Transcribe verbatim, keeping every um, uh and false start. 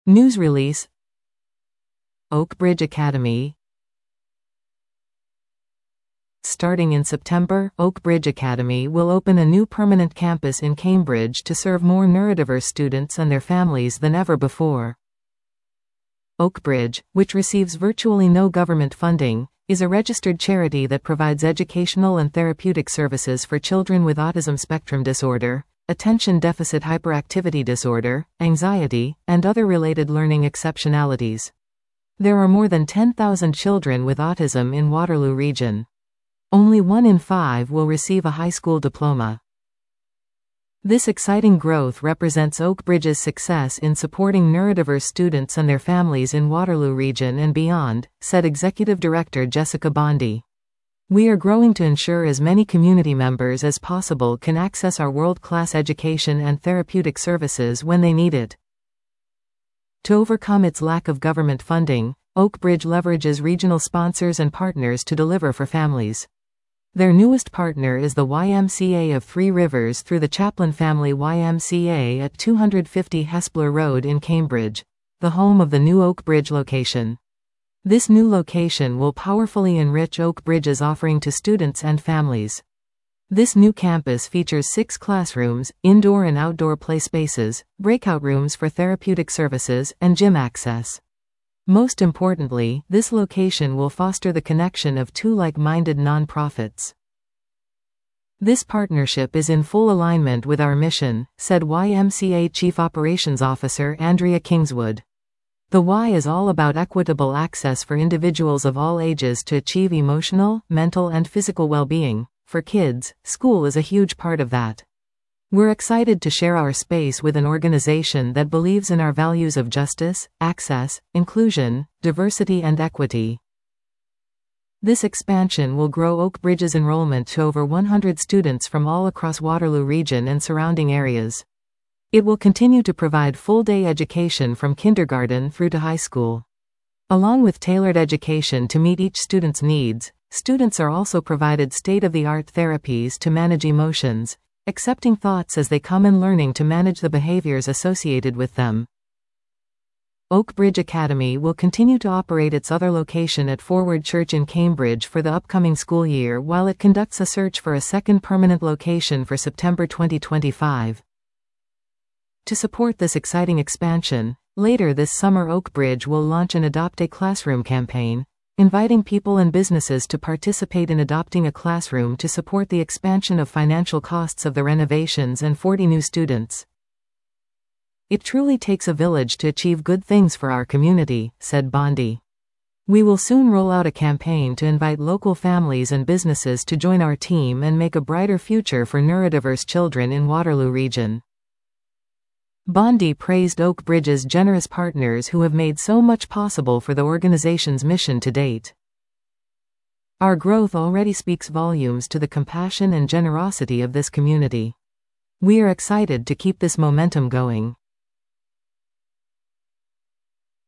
News release. Oakbridge Academy. Starting in September, Oakbridge Academy will open a new permanent campus in Cambridge to serve more neurodiverse students and their families than ever before. Oakbridge, which receives virtually no government funding, is a registered charity that provides educational and therapeutic services for children with autism spectrum disorder, attention deficit hyperactivity disorder, anxiety, and other related learning exceptionalities. There are more than ten thousand children with autism in Waterloo Region. Only one in five will receive a high school diploma. This exciting growth represents Oakbridge's success in supporting neurodiverse students and their families in Waterloo Region and beyond, said Executive Director Jessica Bondy. We are growing to ensure as many community members as possible can access our world-class education and therapeutic services when they need it. To overcome its lack of government funding, Oakbridge leverages regional sponsors and partners to deliver for families. Their newest partner is the Y M C A of Three Rivers through the Chaplin Family Y M C A at two hundred fifty Hespeler Road in Cambridge, the home of the new Oakbridge location. This new location will powerfully enrich Oakbridge's offering to students and families. This new campus features six classrooms, indoor and outdoor play spaces, breakout rooms for therapeutic services, and gym access. Most importantly, this location will foster the connection of two like-minded nonprofits. This partnership is in full alignment with our mission, said Y M C A Chief Operations Officer Andrea Kingswood. The Y is all about equitable access for individuals of all ages to achieve emotional, mental and physical well-being. For kids, school is a huge part of that. We're excited to share our space with an organization that believes in our values of justice, access, inclusion, diversity and equity. This expansion will grow Oakbridge's enrollment to over one hundred students from all across Waterloo Region and surrounding areas. It will continue to provide full-day education from kindergarten through to high school. Along with tailored education to meet each student's needs, students are also provided state-of-the-art therapies to manage emotions, accepting thoughts as they come and learning to manage the behaviors associated with them. Oakbridge Academy will continue to operate its other location at Forward Church in Cambridge for the upcoming school year while it conducts a search for a second permanent location for September twenty twenty-five. To support this exciting expansion, later this summer Oakbridge will launch an Adopt a Classroom campaign, inviting people and businesses to participate in adopting a classroom to support the expansion of financial costs of the renovations and forty new students. It truly takes a village to achieve good things for our community, said Bondy. We will soon roll out a campaign to invite local families and businesses to join our team and make a brighter future for neurodiverse children in Waterloo Region. Bondy praised Oakbridge's generous partners who have made so much possible for the organization's mission to date. Our growth already speaks volumes to the compassion and generosity of this community. We are excited to keep this momentum going.